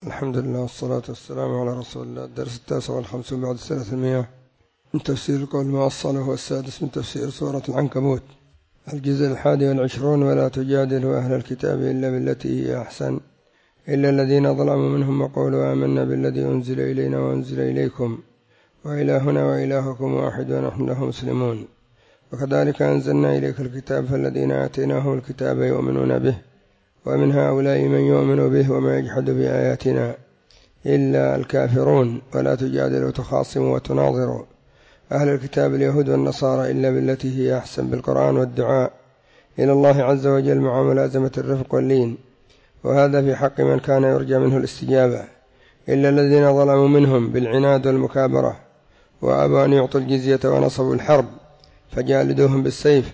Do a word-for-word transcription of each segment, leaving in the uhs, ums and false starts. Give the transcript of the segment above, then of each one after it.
الحمد لله والصلاة والسلام على رسول الله. الدرس التاسع والخمسون بعد الثلاثمائة من تفسير القول المؤصل، وهو السادس من تفسير سورة العنكبوت. الجزء الحادي والعشرون: ولا تجادلوا أهل الكتاب إلا بالتي هي أحسن إلا الذين ظلموا منهم وقولوا آمنا بالذي أنزل إلينا وأنزل إليكم وإلهنا وإلهكم واحد ونحن له مسلمون. وكذلك أنزلنا إليك الكتاب فالذين آتيناهم الكتاب يؤمنون به ومن هؤلاء من يؤمن به وما يجحد بآياتنا إلا الكافرون. ولا تجادلوا تخاصموا وتناظروا أهل الكتاب اليهود والنصارى إلا بالتي هي أحسن بالقرآن والدعاء إلى الله عز وجل مع ملازمة الرفق واللين، وهذا في حق من كان يرجى منه الاستجابة، إلا الذين ظلموا منهم بالعناد والمكابرة وأبوا أن يعطوا الجزية ونصبوا الحرب فجالدوهم بالسيف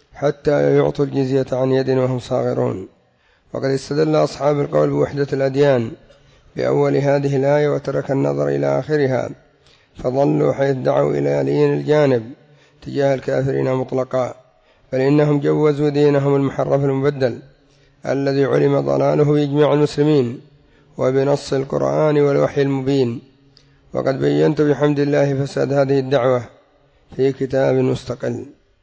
حتى يعطوا الجزية عن يد وهم صاغرون. وقد استدل أصحاب القول بوحدة الأديان بأول هذه الآية وترك النظر إلى آخرها، فظلوا حيث دعوا إلى لين الجانب تجاه الكافرين مطلقا، بل إنهم جوزوا دينهم المحرف المبدل الذي علم ضلاله بإجماع المسلمين وبنص القرآن والوحي المبين. وقد بينت بحمد الله فساد هذه الدعوة في كتاب مستقل.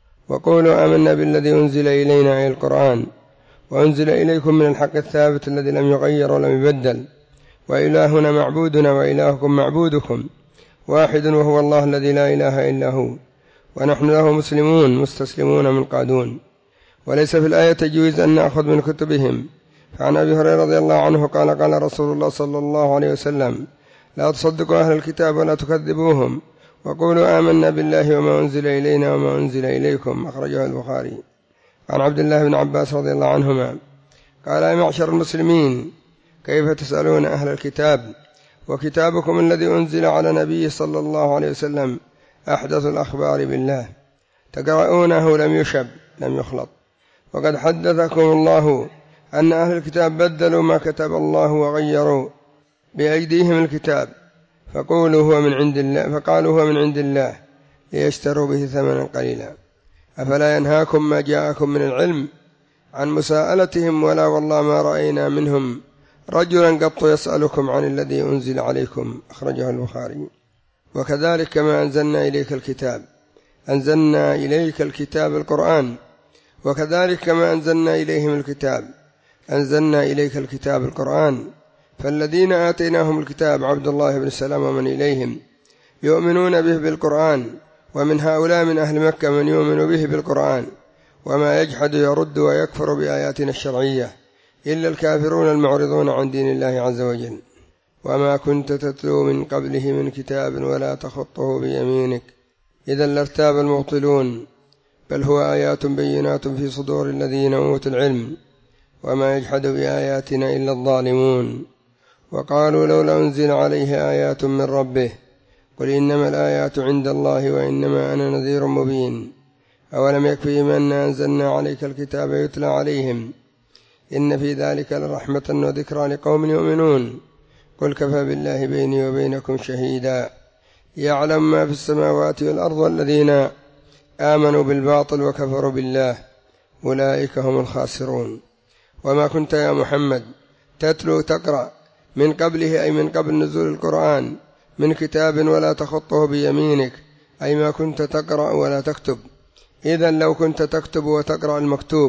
وقولوا آمنا بالذي أنزل إلينا أي القرآن وأنزل إليكم من الحق الثابت الذي لم يغير ولم يبدل، وإلهنا معبودنا وإلهكم معبودكم واحد وهو الله الذي لا إله إلا هو ونحن له مسلمون مستسلمون منقادون. وليس في الآية تجويز أن نأخذ من كتبهم، فعن أبي هريرة رضي الله عنه قال قال رسول الله صلى الله عليه وسلم: لا تصدقوا أهل الكتاب ولا تكذبوهم وقولوا آمنا بالله وما أنزل إلينا وما أنزل إليكم، أخرجه البخاري. عن عبد الله بن عباس رضي الله عنهما قال: يا معشر المسلمين، كيف تسألون أهل الكتاب وكتابكم الذي أنزل على نبي صلى الله عليه وسلم أحدث الأخبار بالله، تقرؤونه لم يشب لم يخلط، وقد حدثكم الله أن أهل الكتاب بدلوا ما كتب الله وغيروا بأيديهم الكتاب فقولوا هو من عند الله فقالوا هو من عند الله ليشتروا به ثمنا قليلا. أفلا ينهاكم ما جاءكم من العلم عن مساءلتهم؟ ولا والله ما رأينا منهم رجلا قط يسألكم عن الذي أنزل عليكم، أخرجه البخاري. وكذلك كما أنزلنا إليك الكتاب أنزلنا إليك الكتاب القرآن وكذلك كما أنزلنا إليهم الكتاب أنزلنا إليك الكتاب القرآن فالذين آتيناهم الكتاب عبد الله بن سلام ومن إليهم يؤمنون به بالقرآن، ومن هؤلاء من أهل مكة من يؤمن به بالقرآن وما يجحد يرد ويكفر بآياتنا الشرعية إلا الكافرون المعرضون عن دين الله عز وجل. وما كنت تتلو من قبله من كتاب ولا تخطه بيمينك إذا لارتاب المبطلون، بل هو آيات بينات في صدور الذين أوتوا العلم وما يجحد بآياتنا إلا الظالمون. وقالوا لولا أنزل عليه آيات من ربه قل إنما الآيات عند الله وإنما أنا نذير مبين. أولم يكفهم أن أنزلنا عليك الكتاب يتلى عليهم إن في ذلك لرحمة وذكرى لقوم يؤمنون. قل كفى بالله بيني وبينكم شهيدا يعلم ما في السماوات والأرض والذين آمنوا بالباطل وكفروا بالله أولئك هم الخاسرون. وما كنت يا محمد تتلو تقرأ من قبله أي من قبل نزول القرآن من كتاب ولا تخطه بيمينك أي ما كنت تقرأ ولا تكتب، إذا لو كنت تكتب وتقرأ المكتوب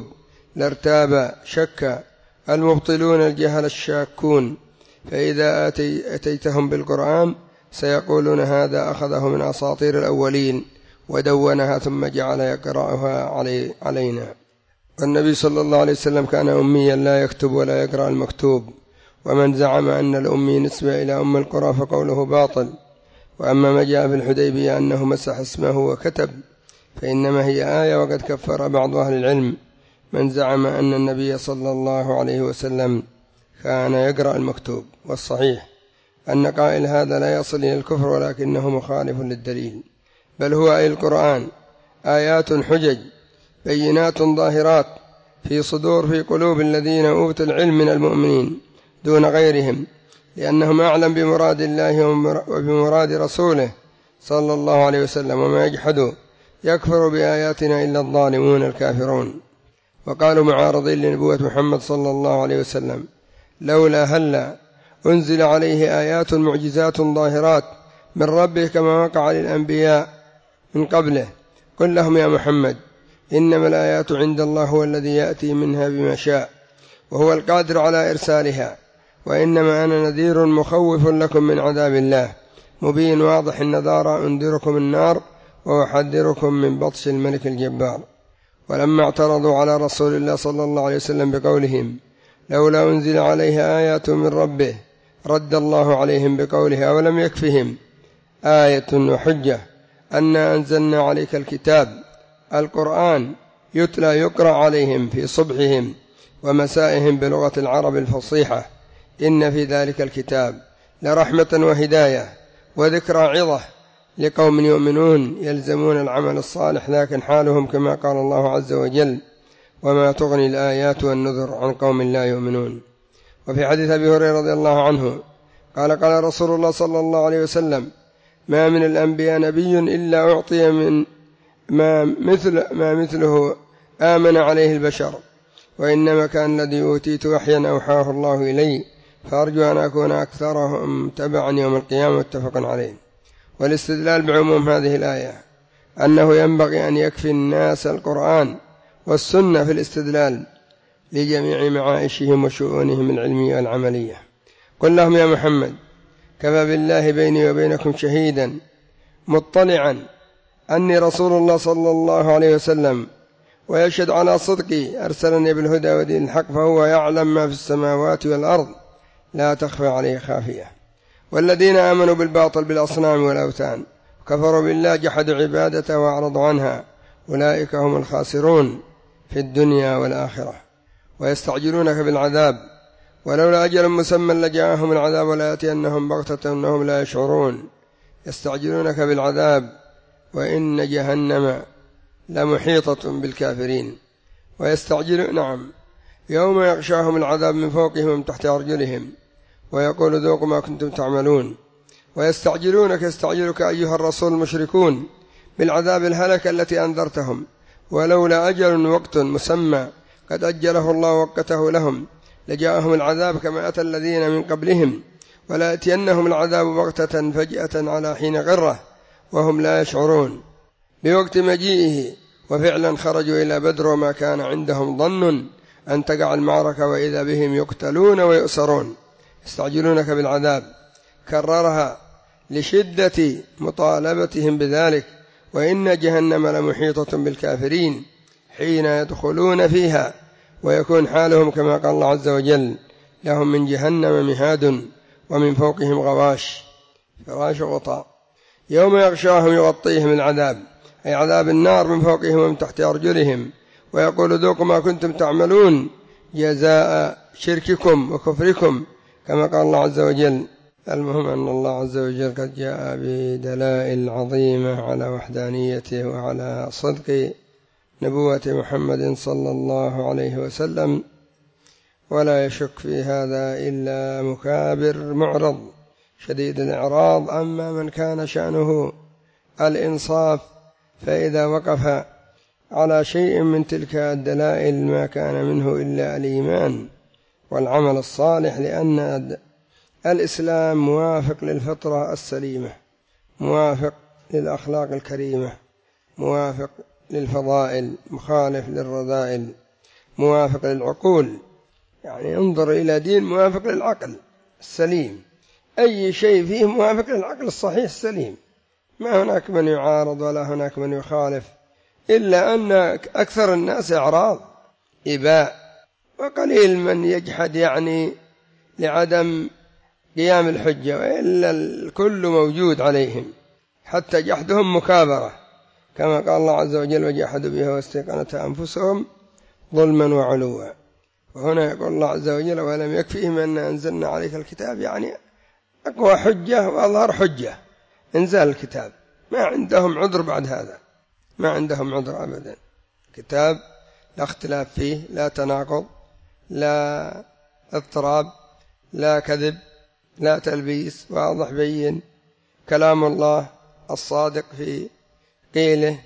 لارتاب شك المبطلون الجهل الشاكون، فإذا أتيتهم بالقرآن سيقولون هذا أخذه من أساطير الأولين ودونها ثم جعل يقرأها علي علينا. والنبي صلى الله عليه وسلم كان أميا لا يكتب ولا يقرأ المكتوب، ومن زعم أن الأمي نسبة إلى أم القرى فقوله باطل. وأما ما جاء في الحديبية أنه مسح اسمه وكتب فإنما هي آية، وقد كفر بعض أهل العلم من زعم أن النبي صلى الله عليه وسلم كان يقرأ المكتوب. والصحيح أن قائل هذا لا يصل إلى الكفر ولكنه مخالف للدليل، بل هو أي القرآن آيات حجج بينات ظاهرات في صدور في قلوب الذين أوتوا العلم من المؤمنين دون غيرهم، لأنهم أعلم بمراد الله وبمراد رسوله صلى الله عليه وسلم. وما يجحد يكفر بآياتنا إلا الظالمون الكافرون. وقالوا معارضين لنبوة محمد صلى الله عليه وسلم: لولا هلا أنزل عليه آيات معجزات ظاهرات من ربه كما وقع للأنبياء من قبله. قل لهم يا محمد إنما الآيات عند الله هو الذي يأتي منها بما شاء وهو القادر على إرسالها، وإنما أنا نذير مخوف لكم من عذاب الله مبين واضح النذارى أنذركم النار وأحذركم من بطش الملك الجبار. ولما اعترضوا على رسول الله صلى الله عليه وسلم بقولهم لولا أنزل عليه آيات من ربه رد الله عليهم بقوله أولم يكفهم آية وحجة أنا أنزلنا عليك الكتاب القرآن يتلى يقرأ عليهم في صبحهم ومسائهم بلغة العرب الفصيحة إن في ذلك الكتاب لرحمة وهداية وذكرى عظة لقوم يؤمنون يلزمون العمل الصالح لكن حالهم كما قال الله عز وجل وما تغني الآيات والنذر عن قوم لا يؤمنون. وفي حديث أبي هريرة رضي الله عنه قال قال رسول الله صلى الله عليه وسلم ما من الأنبياء نبي إلا أعطي من ما, مثل ما مثله آمن عليه البشر وإنما كان الذي أوتيت وحيا أوحاه الله إلي فأرجو أن أكون أكثرهم تبعا يوم القيامة متفق عليه. والاستدلال بعموم هذه الآية أنه ينبغي أن يكفي الناس القرآن والسنة في الاستدلال لجميع معائشهم وشؤونهم العلمية والعملية. قل لهم يا محمد كفى بالله بيني وبينكم شهيدا مطلعا أني رسول الله صلى الله عليه وسلم ويشهد على صدقي أرسلني بالهدى ودين الحق فهو يعلم ما في السماوات والأرض لا تخفى عليه خافية. والذين آمنوا بالباطل بالأصنام والأوثان كفروا بالله جحدوا عبادته وأعرضوا عنها أولئك هم الخاسرون في الدنيا والآخرة. ويستعجلونك بالعذاب ولولا أجل مسمى لجاءهم العذاب ولا يأتينهم بغتة وهم لا يشعرون. يستعجلونك بالعذاب وإن جهنم لمحيطة بالكافرين. ويستعجلون نعم يوم يغشاهم العذاب من فوقهم ومن تحت أرجلهم ويقول ذوقوا ما كنتم تعملون. ويستعجلونك يستعجلك أيها الرسول المشركون بالعذاب الهلكة التي أنذرتهم ولولا أجل وقت مسمى قد أجله الله وقته لهم لجاءهم العذاب كما أتى الذين من قبلهم ولا يأتينهم العذاب بغتة فجأة على حين غرة وهم لا يشعرون بوقت مجيئه. وفعلا خرجوا إلى بدر وما كان عندهم ظن أن تقع المعركة وإذا بهم يقتلون ويؤسرون. يستعجلونك بالعذاب كررها لشدة مطالبتهم بذلك وإن جهنم لمحيطة بالكافرين حين يدخلون فيها ويكون حالهم كما قال الله عز وجل لهم من جهنم مهاد ومن فوقهم غواش فراش غطاء. يوم يغشاهم يغطيهم العذاب أي عذاب النار من فوقهم ومن تحت أرجلهم ويقول ذوقوا ما كنتم تعملون جزاء شرككم وكفركم كما قال الله عز وجل. المهم أن الله عز وجل قد جاء بدلائل عظيمة على وحدانيته وعلى صدق نبوة محمد صلى الله عليه وسلم ولا يشك في هذا إلا مكابر معرض شديد الإعراض. أما من كان شأنه الإنصاف فإذا وقف على شيء من تلك الدلائل ما كان منه إلا الإيمان والعمل الصالح لأن الإسلام موافق للفطرة السليمة موافق للأخلاق الكريمة موافق للفضائل مخالف للرذائل موافق للعقول. يعني انظر إلى دين موافق للعقل السليم أي شيء فيه موافق للعقل الصحيح السليم ما هناك من يعارض ولا هناك من يخالف إلا أن أكثر الناس إعراض إباء وقليل من يجحد يعني لعدم قيام الحجة وإلا الكل موجود عليهم حتى جحدهم مكابرة كما قال الله عز وجل وجحدوا بها واستيقنتها أنفسهم ظلما وعلوا. وهنا يقول الله عز وجل ولم يكفيهم أن أنزلنا عليك الكتاب يعني أقوى حجة وأظهر حجة إنزال الكتاب ما عندهم عذر بعد هذا ما عندهم عذر أبدا. كتاب لا اختلاف فيه لا تناقض لا اضطراب لا كذب لا تلبيس واضح بين كلام الله الصادق في قيله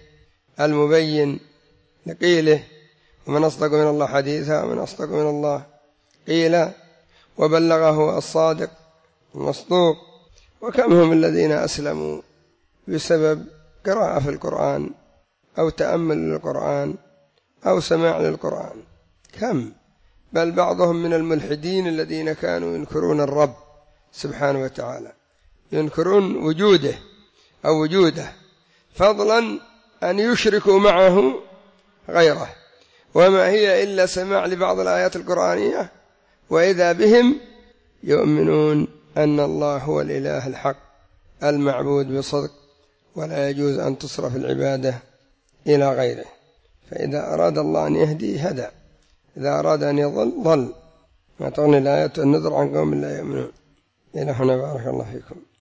المبين لقيله ومن أصدق من الله حديثا ومن أصدق من الله قيلا وبلغه الصادق المصدوق. وكم هم الذين أسلموا بسبب قراءة في القرآن أو تأمل للقرآن أو سماع للقرآن، كم، بل بعضهم من الملحدين الذين كانوا ينكرون الرب سبحانه وتعالى، ينكرون وجوده أو وجوده، فضلا أن يشركوا معه غيره، وما هي إلا سماع لبعض الآيات القرآنية وإذا بهم يؤمنون أن الله هو الإله الحق المعبود بصدق، ولا يجوز أن تصرف العبادة إلى غيره. فإذا أراد الله أن يهدي هدى، إذا أراد أن يضل ضل. ما تغني الآيات النذر عن قوم لا يؤمنون. إلى هنا بارك الله فيكم.